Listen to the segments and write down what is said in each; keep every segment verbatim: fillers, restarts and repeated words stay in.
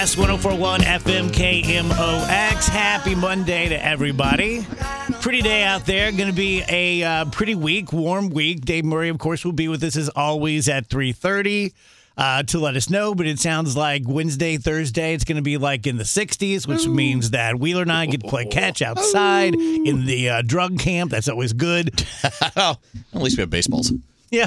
West, one oh four point one F M K M O X. Happy Monday to everybody. Pretty day out there. Going to be a uh, pretty week, warm week. Dave Murray, of course, will be with us as always at three thirty uh, to let us know. But it sounds like Wednesday, Thursday, it's going to be like in the sixties, which Ooh. means that Wheeler and I get to play catch outside Ooh. in the uh, drug camp. That's always good. Well, at least we have baseballs. Yeah.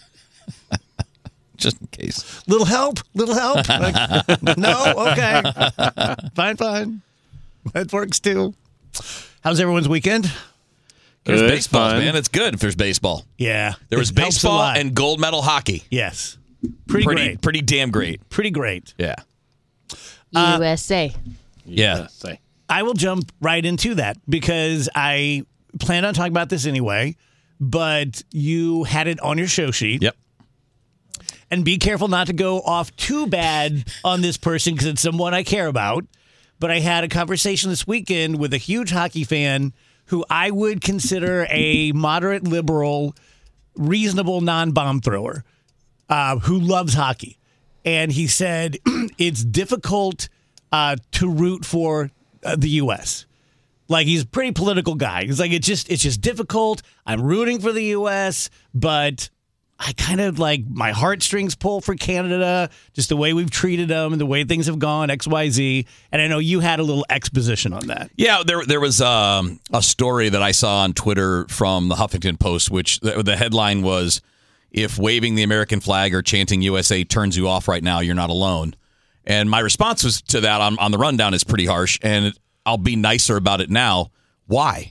Just in case. Little help? Little help? Like, no? Okay. Fine, fine. That works too. How's everyone's weekend? There's Good, baseball, fun. man. It's good if there's baseball. Yeah. There was it helps a baseball lot. and gold medal hockey. Yes. Pretty, Pretty great. Pretty damn great. Pretty great. Yeah. U S A. Yeah. Say. I will jump right into that because I planned on talking about this anyway, but you had it on your show sheet. Yep. And be careful not to go off too bad on this person because it's someone I care about. But I had a conversation this weekend with a huge hockey fan who I would consider a moderate liberal, reasonable non-bomb thrower uh, who loves hockey. And he said it's difficult uh, to root for uh, the U S Like, he's a pretty political guy. He's like, it's just it's just difficult. I'm rooting for the U S, but I kind of like my heartstrings pull for Canada, just the way we've treated them and the way things have gone, X Y Z. And I know you had a little exposition on that. Yeah, there there was um, a story that I saw on Twitter from the Huffington Post, which the, the headline was, if waving the American flag or chanting U S A turns you off right now, you're not alone. And my response was to that on, on the rundown is pretty harsh, and I'll be nicer about it now. Why?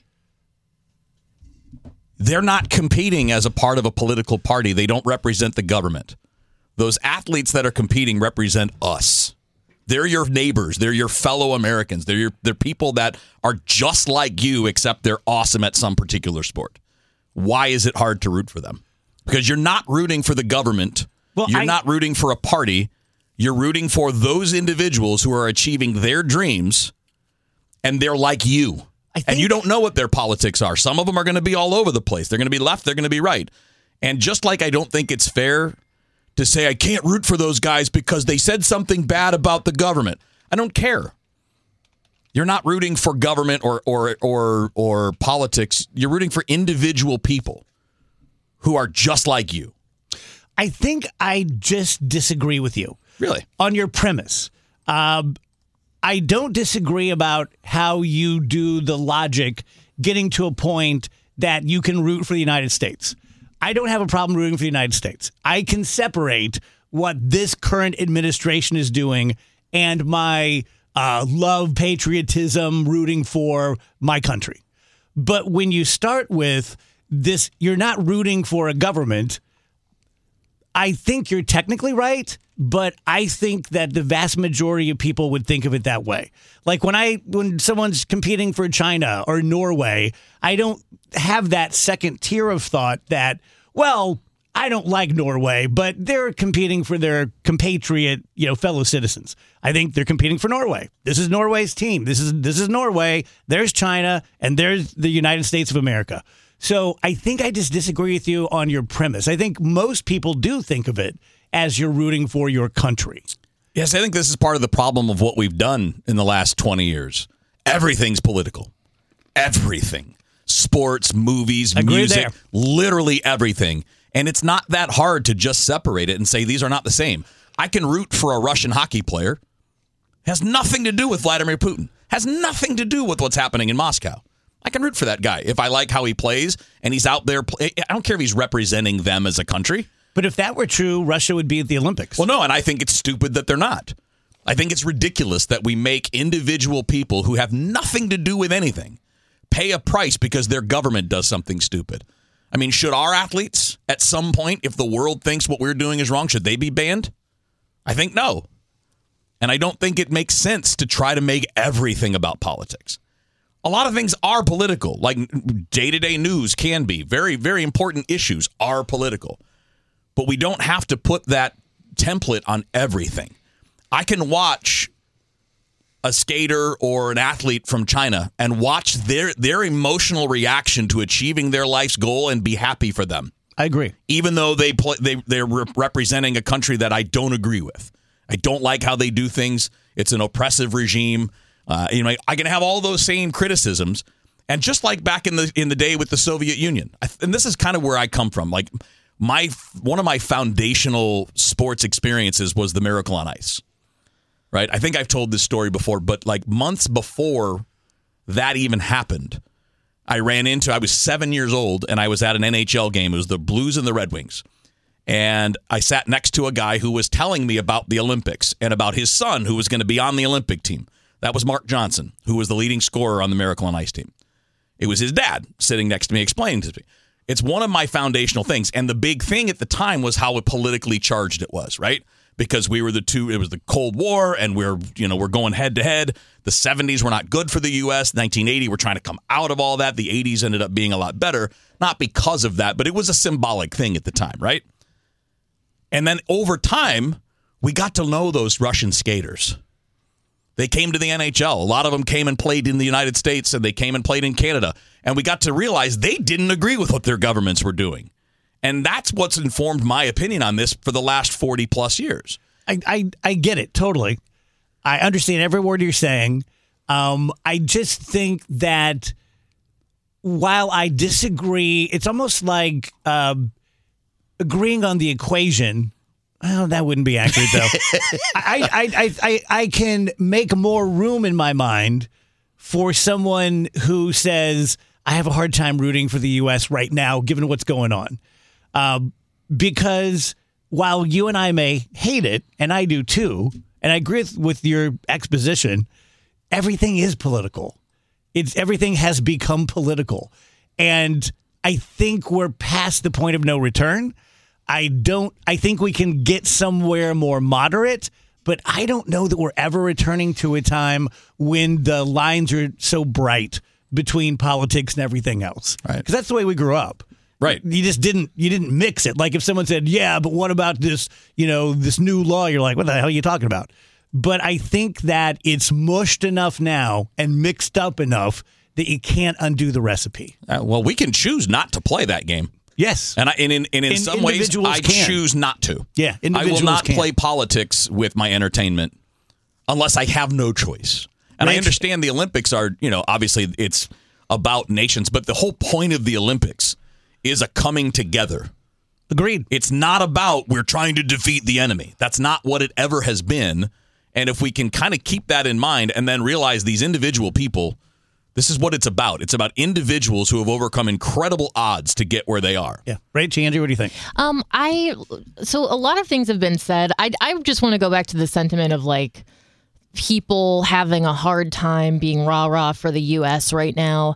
They're not competing as a part of a political party. They don't represent the government. Those athletes that are competing represent us. They're your neighbors. They're your fellow Americans. They're your, they're people that are just like you, except they're awesome at some particular sport. Why is it hard to root for them? Because you're not rooting for the government. Well, you're I, not rooting for a party. You're rooting for those individuals who are achieving their dreams, and they're like you. And you don't know what their politics are. Some of them are going to be all over the place. They're going to be left. They're going to be right. And just like I don't think it's fair to say I can't root for those guys because they said something bad about the government. I don't care. You're not rooting for government or or or or politics. You're rooting for individual people who are just like you. I think I just disagree with you. Really? On your premise. Um, I don't disagree about how you do the logic getting to a point that you can root for the United States. I don't have a problem rooting for the United States. I can separate what this current administration is doing and my uh, love, patriotism, rooting for my country. But when you start with this, you're not rooting for a government. I think you're technically right, but I think that the vast majority of people would think of it that way. Like when I when someone's competing for China or Norway, I don't have that second tier of thought that, well, I don't like Norway, but they're competing for their compatriot, you know, fellow citizens. I think they're competing for Norway. This is Norway's team. This is this is Norway. There's China, and there's the United States of America. So I think I just disagree with you on your premise. I think most people do think of it as you're rooting for your country. Yes, I think this is part of the problem of what we've done in the last twenty years. Everything's political. Everything. Sports, movies, Agree music, there. literally everything. And it's not that hard to just separate it and say these are not the same. I can root for a Russian hockey player. Has nothing to do with Vladimir Putin. Has nothing to do with what's happening in Moscow. I can root for that guy if I like how he plays and he's out there. Play- I don't care if he's representing them as a country. But if that were true, Russia would be at the Olympics. Well, no, and I think it's stupid that they're not. I think it's ridiculous that we make individual people who have nothing to do with anything pay a price because their government does something stupid. I mean, should our athletes at some point, if the world thinks what we're doing is wrong, should they be banned? I think no. And I don't think it makes sense to try to make everything about politics. A lot of things are political, like day-to-day news can be. Very, very important issues are political. But we don't have to put that template on everything. I can watch a skater or an athlete from China and watch their their emotional reaction to achieving their life's goal and be happy for them. I agree. Even though they play, they they're re- representing a country that I don't agree with. I don't like how they do things. It's an oppressive regime. Uh, you know, I can have all those same criticisms. And just like back in the in the day with the Soviet Union, I, and this is kind of where I come from. Like my one of my foundational sports experiences was the Miracle on Ice. Right? I think I've told this story before, but like months before that even happened, I ran into, I was seven years old, and I was at an N H L game. It was the Blues and the Red Wings. And I sat next to a guy who was telling me about the Olympics and about his son who was going to be on the Olympic team. That was Mark Johnson, who was the leading scorer on the Miracle on Ice team. It was his dad sitting next to me explaining to me. It's one of my foundational things. And the big thing at the time was how politically charged it was, right? Because we were the two, it was the Cold War, and we're, you know, we're going head to head. The seventies were not good for the U S. nineteen eighty, we're trying to come out of all that. The eighties ended up being a lot better, not because of that, but it was a symbolic thing at the time, right? And then over time, we got to know those Russian skaters. They came to the N H L. A lot of them came and played in the United States, and they came and played in Canada. And we got to realize they didn't agree with what their governments were doing. And that's what's informed my opinion on this for the last forty plus years. I, I, I get it totally. I understand every word you're saying. Um, I just think that while I disagree, it's almost like uh, agreeing on the equation. Well, that wouldn't be accurate, though. I, I, I, I, I can make more room in my mind for someone who says, I have a hard time rooting for the U S right now, given what's going on. Um, because while you and I may hate it, and I do too, and I agree with your exposition, everything is political. It's everything has become political. And I think we're past the point of no return. I don't, I think we can get somewhere more moderate, but I don't know that we're ever returning to a time when the lines are so bright between politics and everything else. Right. Because that's the way we grew up. Right. You just didn't you didn't mix it. Like if someone said, yeah, but what about this, you know, this new law? You're like, what the hell are you talking about? But I think that it's mushed enough now and mixed up enough that you can't undo the recipe. Uh, well, we can choose not to play that game. Yes. And, I, and in, and in In- some ways, I can. choose not to. Yeah, I individuals will not can. play politics with my entertainment unless I have no choice. And I Right. understand the Olympics are, you know, obviously it's about nations, but the whole point of the Olympics is a coming together. Agreed. It's not about we're trying to defeat the enemy. That's not what it ever has been. And if we can kind of keep that in mind and then realize these individual people, this is what it's about. It's about individuals who have overcome incredible odds to get where they are. Yeah. Right, Andrew, what do you think? Um, I so a lot of things have been said. I I just want to go back to the sentiment of like people having a hard time being rah rah for the U S right now.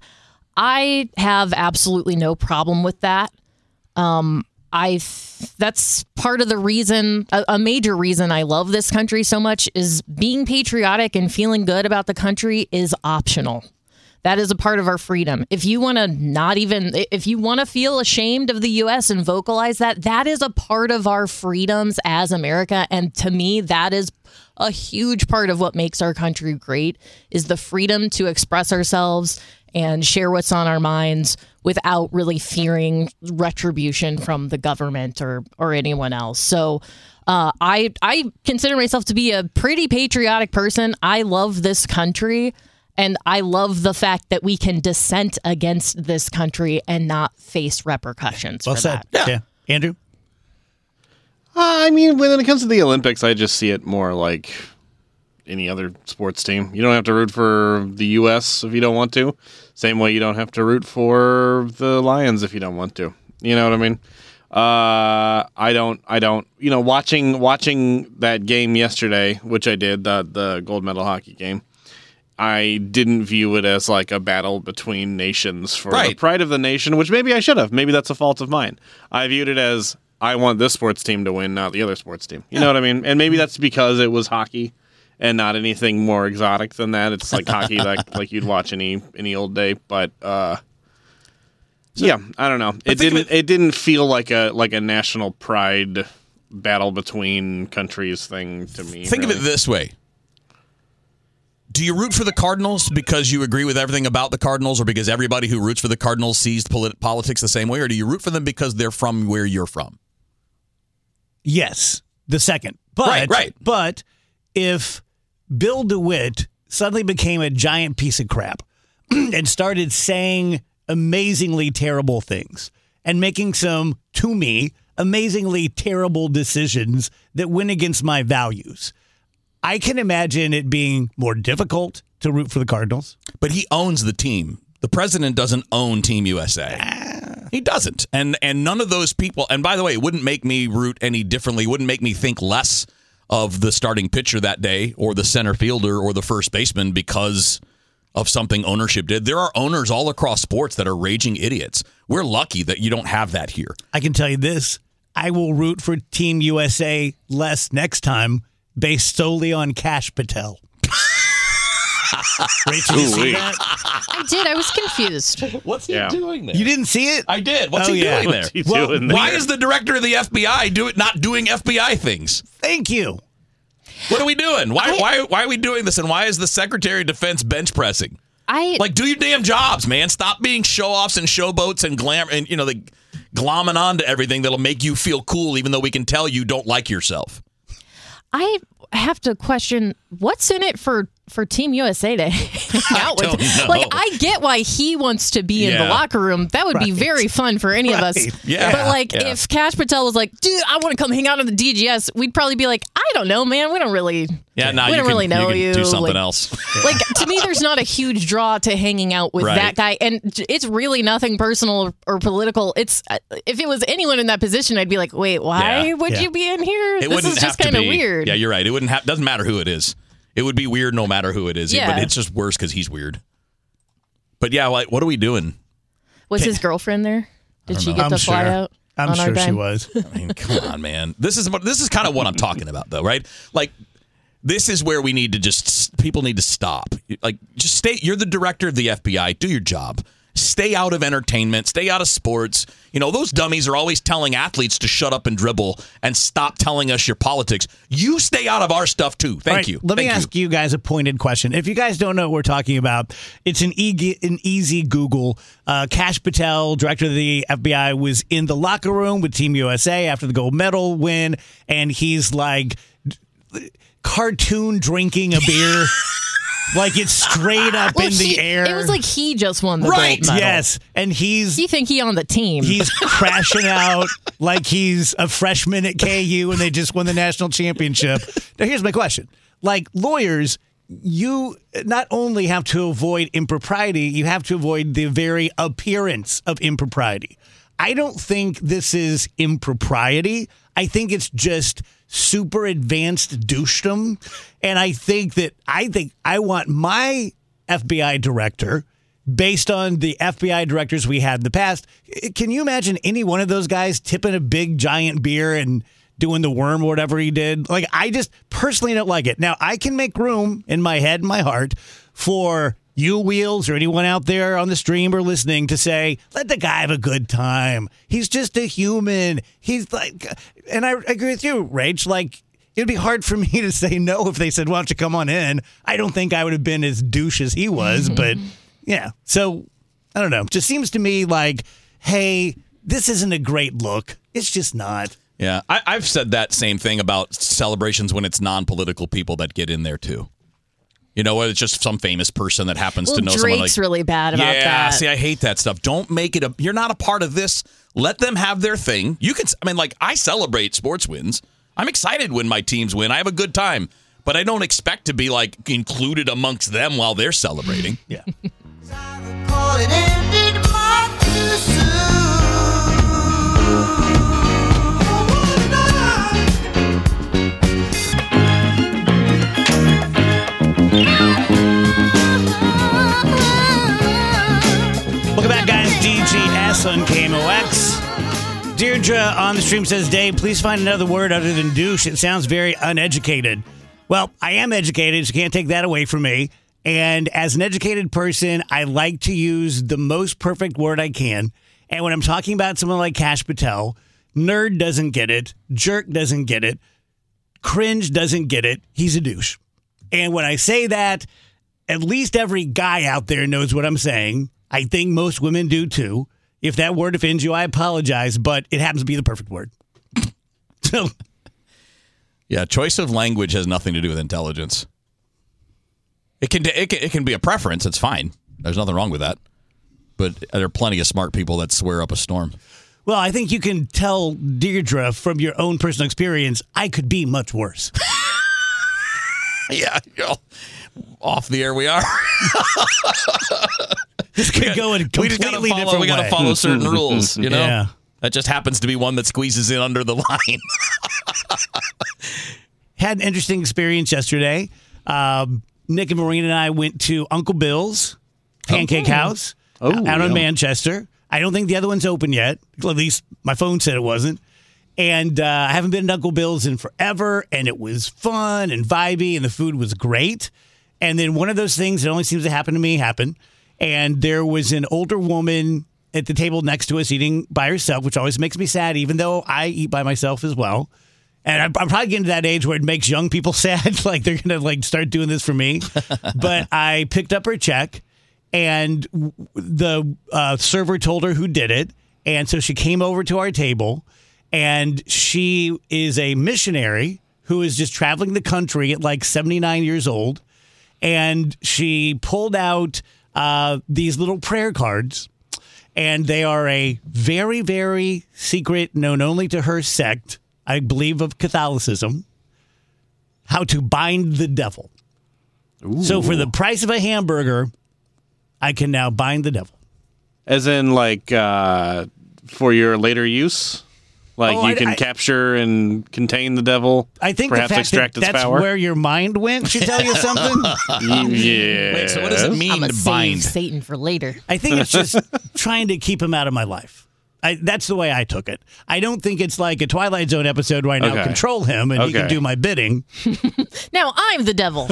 I have absolutely no problem with that. Um, I that's part of the reason, a, a major reason I love this country so much is being patriotic and feeling good about the country is optional. That is a part of our freedom. If you want to not even, if you want to feel ashamed of the U S and vocalize that, that is a part of our freedoms as America. And to me, that is a huge part of what makes our country great is the freedom to express ourselves and share what's on our minds without really fearing retribution from the government or or anyone else. So uh, I I consider myself to be a pretty patriotic person. I love this country. And I love the fact that we can dissent against this country and not face repercussions Well for said. that. Yeah. Andrew? Uh, I mean, when it comes to the Olympics, I just see it more like any other sports team. You don't have to root for the U S if you don't want to. Same way you don't have to root for the Lions if you don't want to. You know what I mean? Uh, I don't. I don't. You know, watching watching that game yesterday, which I did, the the gold medal hockey game. I didn't view it as like a battle between nations for Right. the pride of the nation, which maybe I should have. Maybe that's a fault of mine. I viewed it as I want this sports team to win, not the other sports team. You know what I mean? And maybe that's because it was hockey and not anything more exotic than that. It's like hockey like like you'd watch any any old day. But uh, yeah, I don't know. It think didn't of it- it didn't feel like a like a national pride battle between countries thing to me. Think really. of it this way. Do you root for the Cardinals because you agree with everything about the Cardinals or because everybody who roots for the Cardinals sees polit- politics the same way? Or do you root for them because they're from where you're from? Yes. The second. But, Right, right. But if Bill DeWitt suddenly became a giant piece of crap and started saying amazingly terrible things and making some, to me, amazingly terrible decisions that went against my values. I can imagine it being more difficult to root for the Cardinals. But he owns the team. The president doesn't own Team U S A. He doesn't. And and none of those people, and by the way, it wouldn't make me root any differently. It wouldn't make me think less of the starting pitcher that day or the center fielder or the first baseman because of something ownership did. There are owners all across sports that are raging idiots. We're lucky that you don't have that here. I can tell you this. I will root for Team U S A less next time based solely on Kash Patel. Rachel, did you see that? I did. I was confused. What's he Yeah. doing there? You didn't see it? I did. What's Oh, he yeah. doing there? What's he Well, doing there? Why is the director of the F B I do it, not doing F B I things? Thank you. What are we doing? Why, I- why, why are we doing this? And why is the Secretary of Defense bench pressing? I Like, do your damn jobs, man. Stop being show-offs and showboats and glam and, you know, the glomming on to everything that'll make you feel cool, even though we can tell you don't like yourself. I have to question what's in it for for Team U S A to hang out with. don't know. Like, I get why he wants to be in the Yeah. locker room. That would be Right. very fun for any of us. Right. Yeah. But like, Yeah. if Kash Patel was like, "Dude, I want to come hang out in the D G S," we'd probably be like, "I don't know, man. We don't really, Yeah, no, we you don't can, really know you. you." Can do something Like- else. Like, to me, there's not a huge draw to hanging out with Right. that guy, and it's really nothing personal or, or political. It's uh, if it was anyone in that position, I'd be like, "Wait, why Yeah. would Yeah. you be in here? It This wouldn't is have just to kind of be weird." Yeah, you're right. It wouldn't have. Doesn't matter who it is. It would be weird no matter who it is. Yeah. But it's just worse because he's weird. But yeah, like, what are we doing? Was his girlfriend there? Did she get I'm to fly sure. out? I'm on our sure she dime? was. I mean, come on, man. This is what this is kind of what I'm talking about, though, right? Like, this is where we need to just people need to stop. Like, just stay. You're the director of the F B I. Do your job. Stay out of entertainment. Stay out of sports. You know, those dummies are always telling athletes to shut up and dribble and stop telling us your politics. You stay out of our stuff too. Thank All right, you. Let Thank me ask you guys a pointed question. If you guys don't know what we're talking about, it's an, e- an easy Google. Uh, Kash Patel, director of the F B I, was in the locker room with Team U S A after the gold medal win, and he's like d- cartoon drinking a beer. Like it's straight up Well, in the he- air. It was like he just won the Right, gold medal. yes, and he's You think he on the team? he's crashing out like he's a freshman at K U and they just won the national championship. Now, here's my question. Like lawyers, you not only have to avoid impropriety, you have to avoid the very appearance of impropriety. I don't think this is impropriety. I think it's just super advanced douchedom. And I think that I think I want my F B I director based on the F B I directors we had in the past. Can you imagine any one of those guys tipping a big giant beer and doing the worm or whatever he did? Like, I just personally don't like it. Now, I can make room in my head and my heart for you, Wheels, or anyone out there on the stream or listening to say, let the guy have a good time. He's just a human. He's like, and I agree with you, Rach, like, it'd be hard for me to say no if they said, why don't you come on in? I don't think I would have been as douche as he was, but yeah. So, I don't know. It just seems to me like, hey, this isn't a great look. It's just not. Yeah, I, I've said that same thing about celebrations when it's non-political people that get in there too. You know, it's just some famous person that happens well, to know Drake's someone like. really bad about yeah, that. see, I hate that stuff. Don't make it a. You're not a part of this. Let them have their thing. You can. I mean, like I celebrate sports wins. I'm excited when my teams win. I have a good time, but I don't expect to be like included amongst them while they're celebrating. Yeah. Welcome back, guys. D G S on K M O X. Deirdre on the stream says, Dave, please find another word other than douche. It sounds very uneducated. Well, I am educated, so you can't take that away from me. And as an educated person, I like to use the most perfect word I can. And when I'm talking about someone like Kash Patel, nerd doesn't get it, jerk doesn't get it, cringe doesn't get it. He's a douche. And when I say that, at least every guy out there knows what I'm saying. I think most women do too. If that word offends you, I apologize, but it happens to be the perfect word. So, Yeah, choice of language has nothing to do with intelligence. It can, it can it can be a preference. It's fine. There's nothing wrong with that. But there are plenty of smart people that swear up a storm. Well, I think you can tell Deirdre from your own personal experience, I could be much worse. Yeah, you know, off the air we are. This could go in a completely we just gotta follow, different we gotta way. follow certain rules, you know? Yeah. That just happens to be one that squeezes in under the line. Had an interesting experience yesterday. Um, Nick and Maureen and I went to Uncle Bill's Pancake Oh. House Oh, out in yum. Manchester. I don't think the other one's open yet. At least my phone said it wasn't. And uh, I haven't been to Uncle Bill's in forever, and it was fun and vibey, and the food was great. And then one of those things that only seems to happen to me happened. And there was an older woman at the table next to us eating by herself, which always makes me sad, even though I eat by myself as well. And I'm, I'm probably getting to that age where it makes young people sad, like they're going to like start doing this for me. But I picked up her check, and w- the uh, server told her who did it. And so she came over to our table, and she is a missionary who is just traveling the country at like seventy-nine years old. And she pulled out uh, these little prayer cards, and they are a very, very secret, known only to her sect, I believe, of Catholicism, how to bind the devil. So for the price of a hamburger, I can now bind the devil. As in, like, uh, for your later use? Like, Oh, you I- can I- capture and contain the devil? I think perhaps the fact extract that its that's power? where your mind went should tell you something. Yeah. Wait, so what does it mean I'm to gonna save bind? Satan for later. I think it's just trying to keep him out of my life. I, that's the way I took it. I don't think it's like a Twilight Zone episode where I now Okay. control him and he can Okay. do my bidding. Now I'm the devil.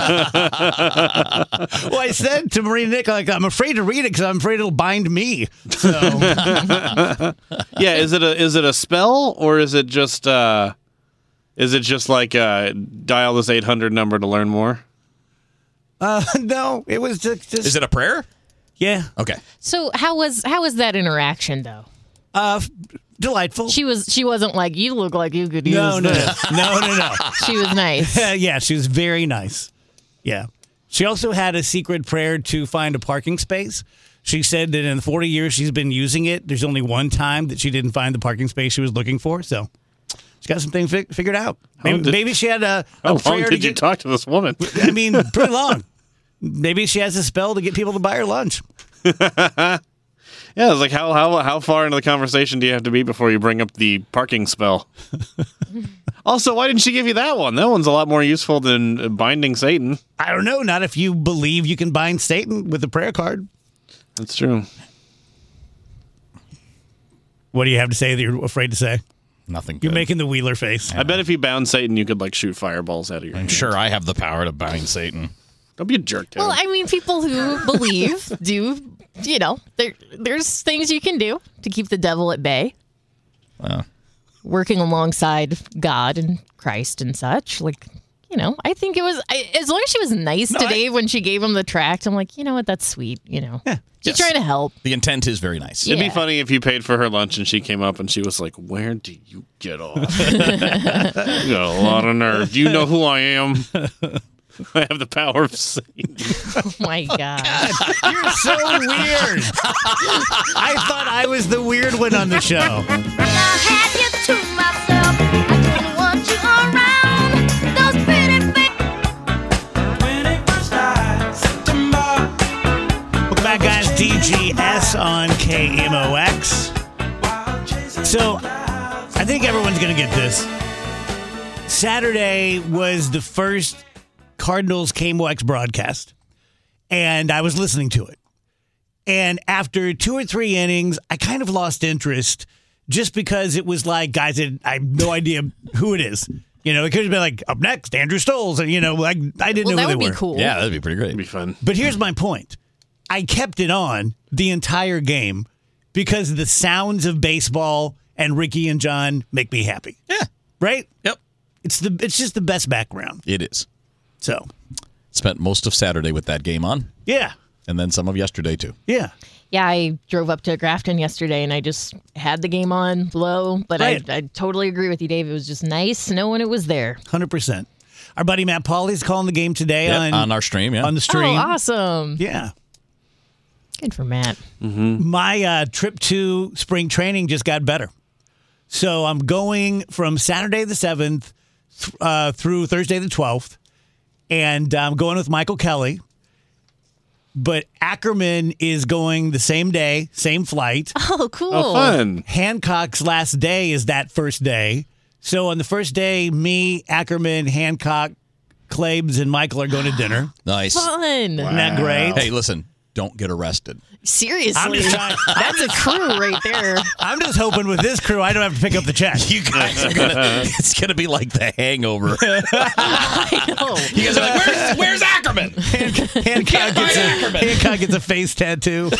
Well, I said to Marie and Nick, like, I'm afraid to read it because I'm afraid it'll bind me. So Yeah, is it a is it a spell or is it just uh is it just like uh dial this eight hundred number to learn more? uh, no, it was just, just Is it a prayer? yeah, Okay. So how was how was that interaction though? uh, delightful. She was she wasn't like, you look like you could use no, no, this. no, no, no. She was nice. Uh, yeah, she was very nice. Yeah. She also had a secret prayer to find a parking space. She said that in the forty years she's been using it, there's only one time that she didn't find the parking space she was looking for. So she got something fi- figured out. Maybe, did- maybe she had a, a How long prayer to did you get, talk to this woman? I mean, pretty long. Maybe she has a spell to get people to buy her lunch. Yeah, it's like how how how far into the conversation do you have to be before you bring up the parking spell? Also, why didn't she give you that one? That one's a lot more useful than binding Satan. I don't know. Not if you believe you can bind Satan with a prayer card. That's true. What do you have to say that you're afraid to say? Nothing. You're good. making the Wheeler face. I bet if you bound Satan, you could like shoot fireballs out of your I'm hand. sure I have the power to bind Satan. Don't be a jerk, Taylor. Well, I mean, people who believe do, you know, there there's things you can do to keep the devil at bay. Well, Working alongside God and Christ and such, like, you know, I think it was I, as long as she was nice No, today when she gave him the tract. I'm like, you know what, that's sweet. You know, she's Yes. trying to help. the intent is very nice. It'd Yeah. be funny if you paid for her lunch and she came up and she was like, "Where do you get off? You got a lot of nerve. Do you know who I am? I have the power of Satan." Oh my God. You're so weird. I thought I was the weird one on the show. I had you to myself. I didn't want you around. Those pretty Welcome back, guys. D G S on K M O X. So, I think everyone's going to get this. Saturday was the first Cardinals K M O X broadcast, and I was listening to it. And after two or three innings, I kind of lost interest just because it was like, guys, I I have no idea who it is. You know, it could have been like, up next, Andrew Stoles. And, you know, I, I didn't Well, know that who would they be were. cool. Yeah, that'd be pretty It'd be great. fun. But here's my point. I kept it on the entire game because the sounds of baseball and Ricky and John make me happy. Yeah. Right? Yep. It's the it's just the best background. It is. So, Spent most of Saturday with that game on, yeah. and then some of yesterday too. Yeah. Yeah, I drove up to Grafton yesterday and I just had the game on low, but Right. I, I totally agree with you, Dave. It was just nice knowing it was there. one hundred percent. Our buddy Matt Pauley's calling the game today Yeah, on, on our stream, yeah. on the stream. Oh, awesome. Yeah. Good for Matt. My uh, trip to spring training just got better. So I'm going from Saturday the seventh th- uh, through Thursday the twelfth, and I'm going with Michael Kelly. But Ackerman is going the same day, same flight. Oh, cool. Oh, fun. Hancock's last day is that first day. So on the first day, me, Ackerman, Hancock, Klebs, and Michael are going to dinner. Nice. Fun. Isn't that great? Hey, listen, don't get arrested. Seriously. I'm just trying- That's a crew right there. I'm just hoping with this crew, I don't have to pick up the check. You guys are gonna. It's gonna be like The Hangover. I know. You guys are like, where's, where's Ackerman? Hancock gets, a, Hancock gets a face tattoo.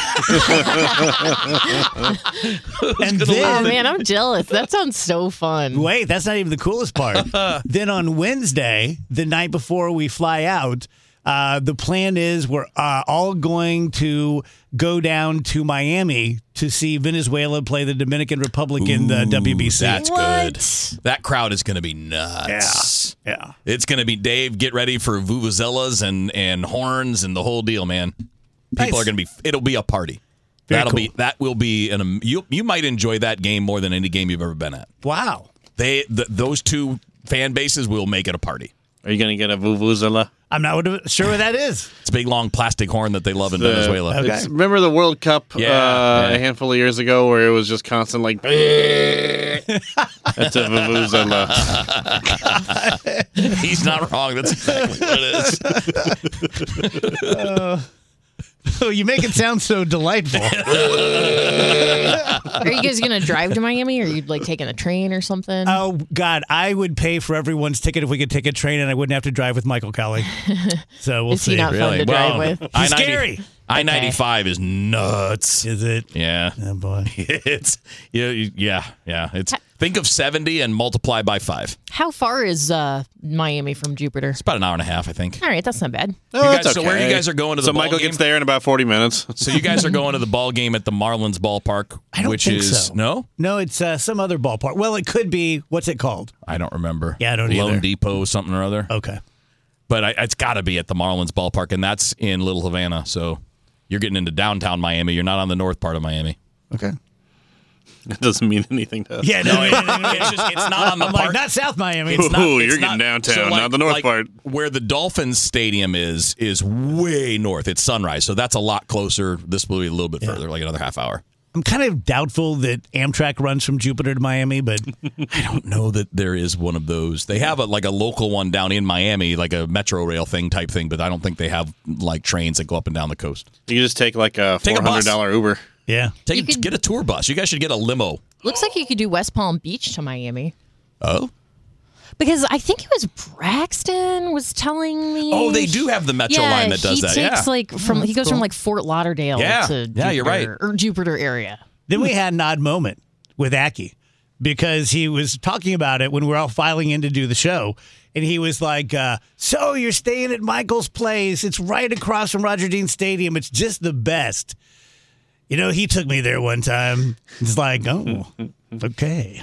and Oh, then, man, I'm jealous. That sounds so fun. wait, that's not even the coolest part. Then on Wednesday, the night before we fly out, uh, the plan is we're uh, all going to go down to Miami to see Venezuela play the Dominican Republic in the W B C. That's What? good. That crowd is gonna be nuts. yeah, yeah. It's gonna be Dave. Get ready for vuvuzelas and and horns and the whole deal, man. People Nice. are gonna be. It'll be a party. Very That'll cool. be. That will be an. am- You you might enjoy that game more than any game you've ever been at. Wow. They th- those two fan bases will make it a party. Are you going to get a vuvuzela? I'm not sure what that is. It's a big long plastic horn that they love in The- Venezuela. Okay. It's- remember the World Cup Yeah, uh, yeah. a handful of years ago where it was just constant like. That's a vuvuzela. He's not wrong. That's exactly what it is. Oh, you make it sound so delightful. Are you guys going to drive to Miami or are you like taking a train or something? Oh, God, I would pay for everyone's ticket if we could take a train and I wouldn't have to drive with Michael Kelly. So we'll Is he see. not fun to drive with? He's scary. I ninety-five is nuts. Is it? Yeah. Oh, boy. It's yeah, yeah, yeah. It's think of seventy and multiply by five. How far is uh, Miami from Jupiter? It's about an hour and a half, I think. All right, that's not bad. Oh, You guys- that's so where okay. you guys are going to the So ball Michael game? gets there in about forty minutes. So you guys are going to the ball game at the Marlins ballpark, I don't which think is so. no, No, it's uh, some other ballpark. Well, it could be. What's it called? I don't remember. Yeah, I don't Lone either. Depot, something or other. Okay. But I, it's got to be at the Marlins ballpark, and that's in Little Havana. So you're getting into downtown Miami. You're not on the north part of Miami. Okay. That doesn't mean anything to us. Yeah, no, it, It's just it's not on the I'm like, part. not South Miami. It's not, Ooh, it's you're getting not- downtown, like- not the north like part. Where the Dolphins Stadium is is way north. It's Sunrise, so that's a lot closer. This will be a little bit further, like another half hour. I'm kind of doubtful that Amtrak runs from Jupiter to Miami, but I don't know that there is one of those. They have a like a local one down in Miami, like a Metro Rail thing type thing, but I don't think they have like trains that go up and down the coast. You can just take like a Take a four bus. hundred dollar Uber. yeah. Take You a- could- get a tour bus. You guys should get a limo. Looks like you could do West Palm Beach to Miami. Oh, Because I think it was Braxton was telling me. oh, they do have the Metro yeah, line that does he that. takes Yeah, like from he goes from like Fort Lauderdale Yeah. to Jupiter, Yeah, you're right. or Jupiter area. Then we had an odd moment with Aki because he was talking about it when we were all filing in to do the show. And he was like, uh, so you're staying at Michael's place. It's right across from Roger Dean Stadium. It's just the best. You know, he took me there one time. It's like, oh, okay.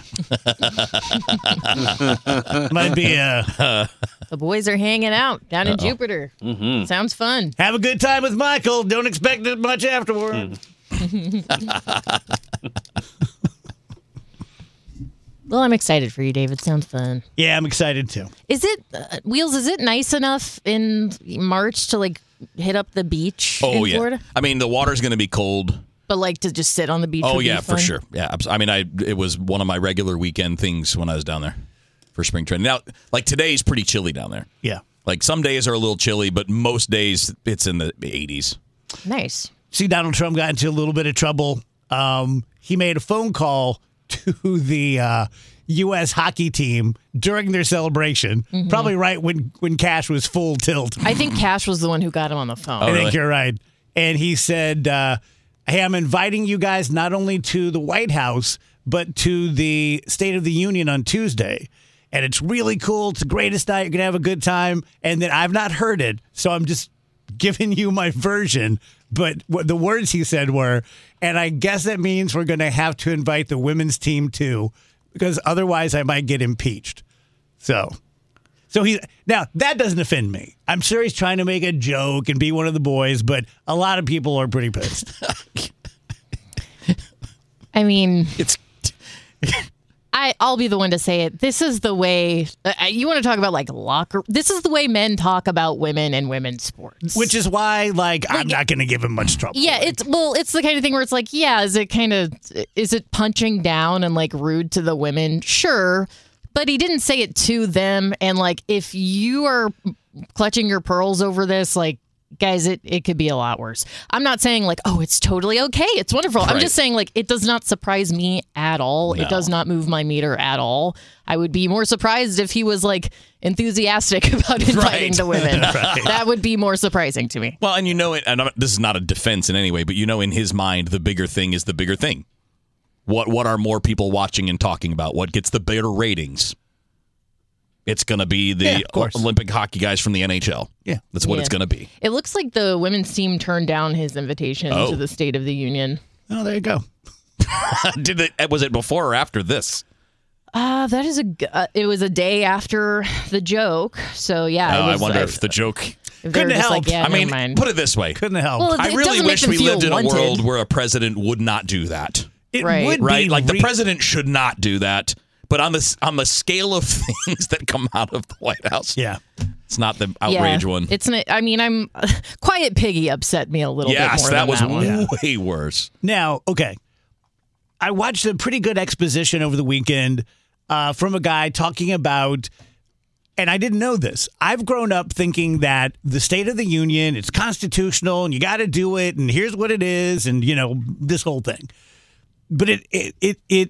Might be a The boys are hanging out down in Jupiter. Mm-hmm. Sounds fun. have a good time with Michael. Don't expect it much afterward. Well, I'm excited for you, David. Sounds fun. Yeah, I'm excited too. Is it uh, Wheels? Is it nice enough in March to like hit up the beach Oh in yeah. Florida? I mean, the water's going to be cold. But like to just sit on the beach? Oh would be yeah, for fun? sure. Yeah, abs- I mean, I it was one of my regular weekend things when I was down there for spring training. Now, like today's pretty chilly down there. Yeah. Like some days are a little chilly, but most days it's in the eighties. Nice. See, Donald Trump got into a little bit of trouble. Um, he made a phone call to the uh, U S hockey team during their celebration, Mm-hmm. probably right when, when Cash was full tilt. I think Cash was the one who got him on the phone. Oh, I really? think you're right. And he said, uh, hey, I'm inviting you guys not only to the White House, but to the State of the Union on Tuesday. And it's really cool. It's the greatest night. You're going to have a good time. And then I've not heard it, so I'm just giving you my version. But what the words he said were, and I guess that means we're going to have to invite the women's team too, because otherwise I might get impeached. So So he now that doesn't offend me. I'm sure he's trying to make a joke and be one of the boys, but a lot of people are pretty pissed. I mean, It's I, I'll be the one to say it. This is the way uh, you want to talk about like locker. This is the way men talk about women and women's sports. Which is why, like, I'm not going to give him much trouble. Yeah, Like, it's well, it's the kind of thing where it's like, yeah, is it kind of is it punching down and like rude to the women? Sure, but he didn't say it to them. And like, if you are clutching your pearls over this, like, guys, it, it could be a lot worse. I'm not saying like, oh, it's totally okay. It's wonderful. I'm Right. just saying like, it does not surprise me at all. It does not move my meter at all. I would be more surprised if he was like enthusiastic about inviting Right. the women. That would be more surprising to me. well, and you know it. And I'm, this is not a defense in any way, but you know, in his mind, the bigger thing is the bigger thing. What what are more people watching and talking about? What gets the better ratings? It's going to be the Yeah, of course. Olympic hockey guys from the N H L. Yeah. That's what Yeah. it's going to be. It looks like the women's team turned down his invitation Oh. to the State of the Union. Oh, there you go. Did it? Was it before or after this? Uh, that is a. g- Uh, it was a day after the joke, so yeah. Oh, it I was, wonder uh, if the joke. if they were Couldn't just have like, helped. yeah, I mean, never mind. put it this way. Couldn't have helped. Well, I it really doesn't make wish them we feel lived in a wanted. world where a president would not do that. it right. would Right? be Like the re- president should not do that. But on the on the scale of things that come out of the White House, Yeah. it's not the Yeah, outrage one. It's. An, I mean, I'm. Quiet Piggy upset me a little Yes, bit more that than was that one. Yeah. way worse. Now, okay. I watched a pretty good exposition over the weekend uh, from a guy talking about, and I didn't know this. I've grown up thinking that the State of the Union, it's constitutional and you got to do it. And here's what it is. And, you know, this whole thing. But it, it, it, it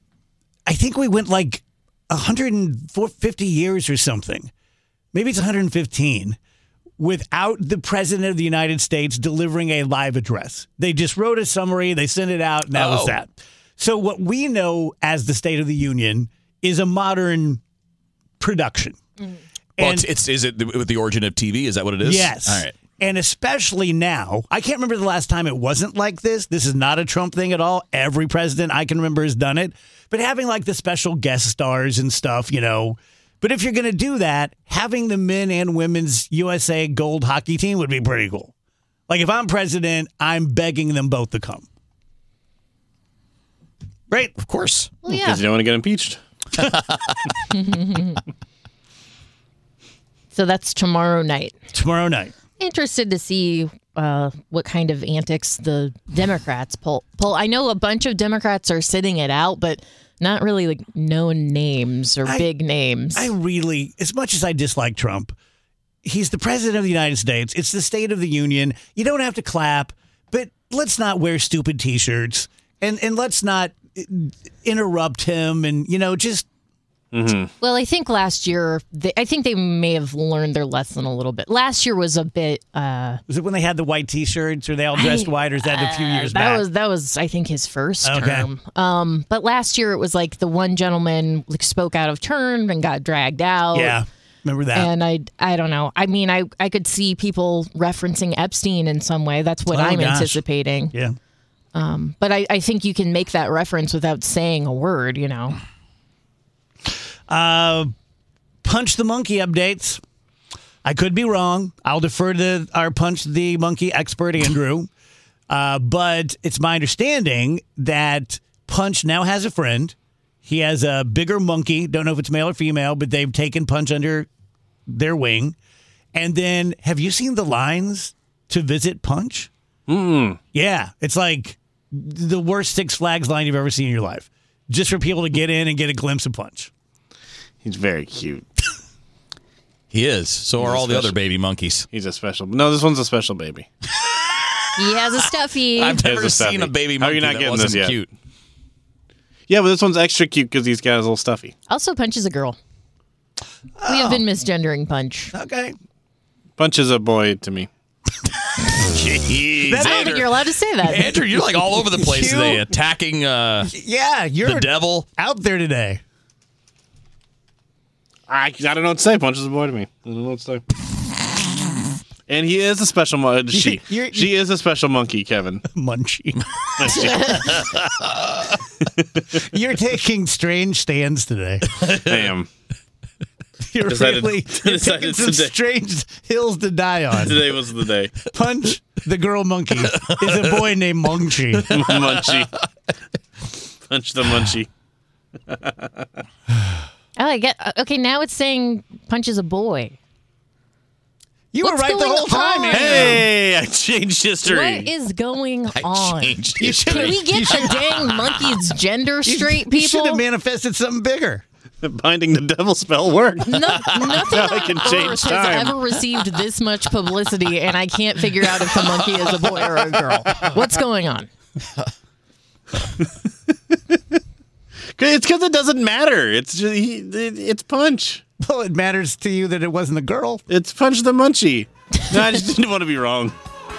I think we went like one hundred fifty years or something. Maybe it's one hundred fifteen. Without the president of the United States delivering a live address. They just wrote a summary, they sent it out, and that was Oh. that. So what we know as the State of the Union is a modern production. Well, And- it's, it's is it the, with the origin of T V? Is that what it is? Yes. All right. And especially now, I can't remember the last time it wasn't like this. This is not a Trump thing at all. Every president I can remember has done it. But having like the special guest stars and stuff, you know. But if you're going to do that, having the men and women's U S A gold hockey team would be pretty cool. Like if I'm president, I'm begging them both to come. Right? Of course. Well, yeah. Because you don't want to get impeached. So that's tomorrow night. Tomorrow night. Interested to see uh, what kind of antics the Democrats pull. Pull. I know a bunch of Democrats are sitting it out, but not really like known names or I- big names. I really, as much as I dislike Trump, he's the president of the United States. It's the State of the Union. You don't have to clap, but let's not wear stupid T-shirts and and let's not uh, interrupt him. And you know, just Well, I think last year, they, I think they may have learned their lesson a little bit. Last year was a bit. Uh, was it when they had the white T-shirts or they all dressed I- white, or is that a few years that back? was that was I think his first Okay. term. Um, but last year it was like the one gentleman like spoke out of turn and got dragged out. yeah, remember that? And I, I don't know. I mean, I, I could see people referencing Epstein in some way. That's what Oh, I'm gosh. anticipating. yeah. But I, I think you can make that reference without saying a word, you know. Uh, Punch the Monkey updates. I could be wrong. I'll defer to our Punch the Monkey expert, Andrew. Uh, but it's my understanding that Punch now has a friend. He has a bigger monkey. Don't know if it's male or female, but they've taken Punch under their wing. And then, have you seen the lines to visit Punch? Mm. Yeah, it's like the worst Six Flags line you've ever seen in your life. Just for people to get in and get a glimpse of Punch. He's very cute. He is. So He's are a all the other special- baby monkeys. He's a special. No, this one's a special baby. He has a stuffy. I've There's never a stuffy. seen a baby How are monkey you not that getting wasn't this yet? cute. Yeah, but this one's extra cute because he's got his little stuffy. Also, Punch is a girl. We have been misgendering Punch. Okay. Punch is a boy to me. Jeez. I don't think you're allowed to say that. Andrew, you're like all over the place You- today, attacking uh, Yeah, you're the devil. out there today. I, I don't know what to say. Punch is a boy to me. I don't know what to say. And he is a special monkey. She, You're- she is a special monkey, Kevin. Munchie. You're taking strange stands today. I am. You're Decided- really you're decided picking some today. strange hills to die on. Today was the day. Punch the girl monkey is a boy named Munchie. Munchie. Punch the munchie. Oh, I get. Okay, now it's saying Punch is a boy. You What's were right the going whole time, on? Andrew. Hey, I changed history. What is going I on? changed You history. Can we get the dang monkey's gender straight, You should people? have manifested something bigger. Binding the devil spell worked. No, nothing I on can Earth change has time. ever received this much publicity, and I can't figure out if the monkey is a boy or a girl. What's going on? It's because it doesn't matter. It's just, he, it, it's Punch. Well, it matters to you that it wasn't a girl. It's Punch the Munchie. No, I just didn't want to be wrong.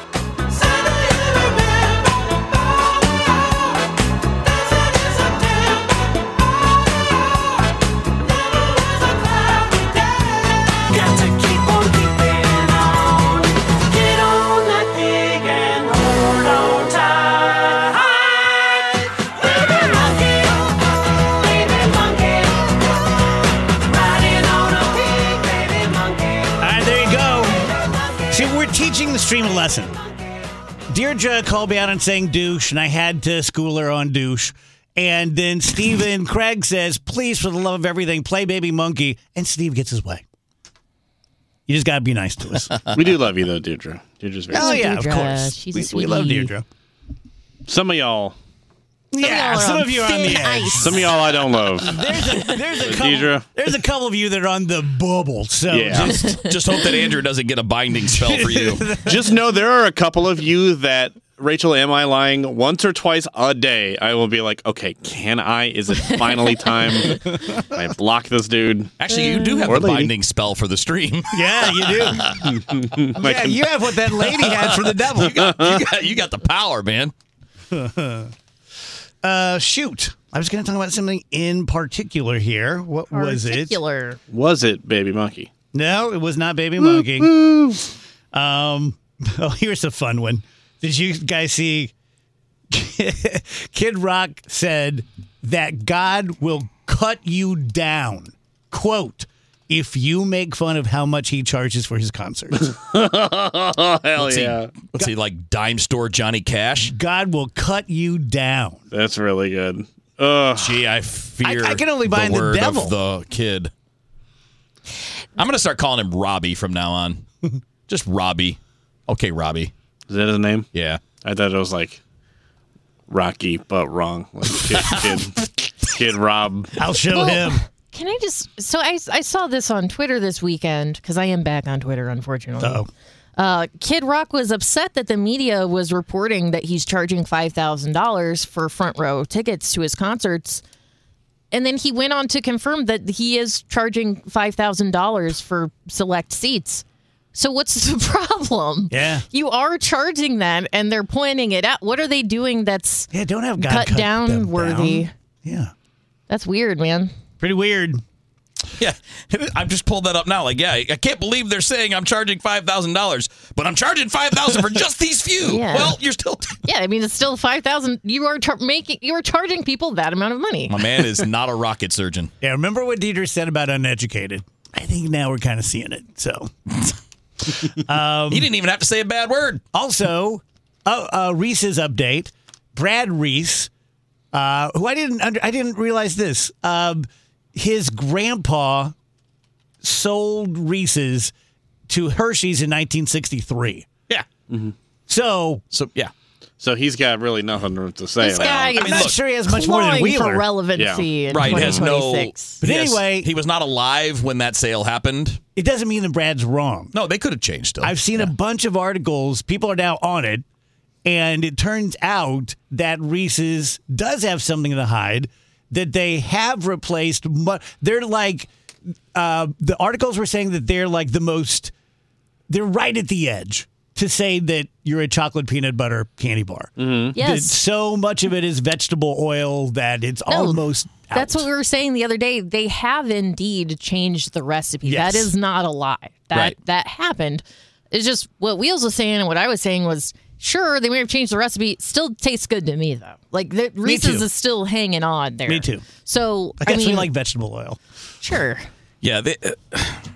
Got to keep on keeping on. Get on that thing and hold on tight. Baby monkey, baby monkey, riding on a big baby monkey. All right, there you go. See, we're teaching the stream a lesson. Deirdre called me out on saying douche, and I had to school her on douche. And then Stephen Craig says, please, for the love of everything, play Baby Monkey. And Steve gets his way. You just got to be nice to us. We do love you, though, Deirdre. Deirdre's very Oh, sweet. yeah, of Deirdre. course. She's we, a we love sweetie. Deirdre. Some of y'all, Yeah, y'all are some on of you are on the thin edge. ice. some of y'all I don't love. There's a, there's, a couple, Deidre? there's a couple of you that are on the bubble. So Yeah. just Just hope that Andrew doesn't get a binding spell for you. Just know there are a couple of you that, Rachel, am I lying? Once or twice a day, I will be like, okay, can I? Is it finally time? I block this dude. Actually, you do have Or a lady. binding spell for the stream. yeah, you do. Yeah, you have what that lady had for the devil. You got, you got, you got the power, man. Uh, shoot. I was going to talk about something in particular here. What was it? Particular. Was it Baby Monkey? No, it was not Baby Monkey. Um, oh, here's a fun one. Did you guys see? Kid Rock said that God will cut you down. Quote, if you make fun of how much he charges for his concerts. Oh, hell What's yeah. he, what's he like, dime store Johnny Cash? God will cut you down. That's really good. Ugh. Gee, I fear I- I can only bind the word devil. of the kid. I'm going to start calling him Robbie from now on. Just Robbie. Okay, Robbie. Is that his name? Yeah. I thought it was like Rocky, but wrong. Like kid, kid, kid Rob. I'll show Well, him. Can I just? So I, I saw this on Twitter this weekend because I am back on Twitter, unfortunately. Uh-oh. Uh, Kid Rock was upset that the media was reporting that he's charging five thousand dollars for front row tickets to his concerts. And then he went on to confirm that he is charging five thousand dollars for select seats. So what's the problem? Yeah. You are charging that and they're pointing it out. What are they doing that's Yeah, don't have God cut, cut down them worthy? down. Yeah. That's weird, man. Pretty weird. Yeah. I've just pulled that up now. Like, yeah, I can't believe they're saying I'm charging five thousand dollars, but I'm charging five thousand dollars for just these few. Yeah. Well, you're still. Yeah, I mean it's still five thousand. You are char- making you are charging people that amount of money. My man is not a rocket surgeon. Yeah, remember what Dieter said about uneducated? I think now we're kind of seeing it. So, He didn't even have to say a bad word. also, uh, uh, Reese's update. Brad Reese, uh, who I didn't under, I didn't realize this. Um, his grandpa sold Reese's to Hershey's in nineteen sixty-three. Yeah. So So, yeah. So he's got really nothing to say. This about guy it. is I'm not look, sure he has much more than clawing Wheeler. for relevancy in Right. It has no. twenty twenty-six. But Yes, anyway- he was not alive when that sale happened. It doesn't mean that Brad's wrong. No, they could have changed still. I've seen a bunch of articles. People are now on it. And it turns out that Reese's does have something to hide, that they have replaced. Mu- they're like, uh, the articles were saying that they're like the most, they're right at the edge to say that you're a chocolate peanut butter candy bar. That Yes. so much of it is vegetable oil that it's No, almost out. That's what we were saying the other day. They have indeed changed the recipe. Yes. That is not a lie. That Right. that happened. It's just what Wheels was saying and what I was saying was, sure, they may have changed the recipe. Still tastes good to me though. Like the Reese's too. is still hanging on there. Me too. So I I, guess mean, we like vegetable oil. sure. Yeah, they, uh,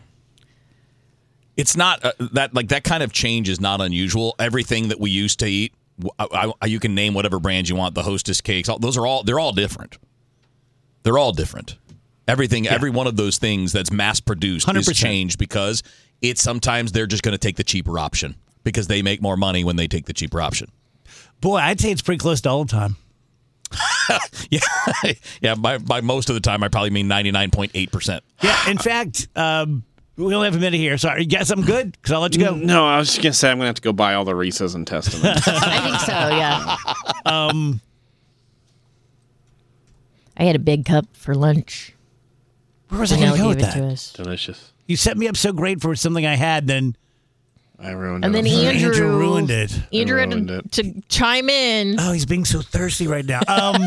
it's not uh, that like that kind of change is not unusual. Everything that we used to eat, I, I, you can name whatever brands you want. The Hostess cakes, all, those are all they're all different. They're all different. Everything, yeah. every one of those things that's mass produced one hundred percent is changed because it's sometimes they're just going to take the cheaper option because they make more money when they take the cheaper option. Boy, I'd say it's pretty close to all the time. yeah, yeah. By, by most of the time, I probably mean ninety-nine point eight percent. Yeah, in fact, um, we only have a minute here. Sorry, you got something good? Because I'll let you go. No, I was just gonna say I'm gonna have to go buy all the Reese's and test them. I think so, yeah. Um, I had a big cup for lunch. where was I Janelle going to go gave with it to that? us. Delicious. You set me up so great for something I had, then I ruined And it. then Andrew, Andrew ruined it. Andrew had ruined to, it. to chime in. Oh, he's being so thirsty right now. Um,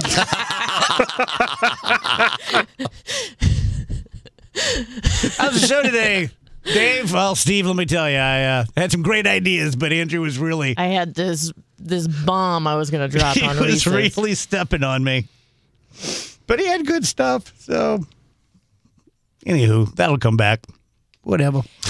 how's the show today, Dave? Well, Steve, let me tell you, I uh, had some great ideas, but Andrew was really I had this this bomb I was going to drop he on was Reese's. really stepping on me. But he had good stuff. So, anywho, that'll come back. Whatever.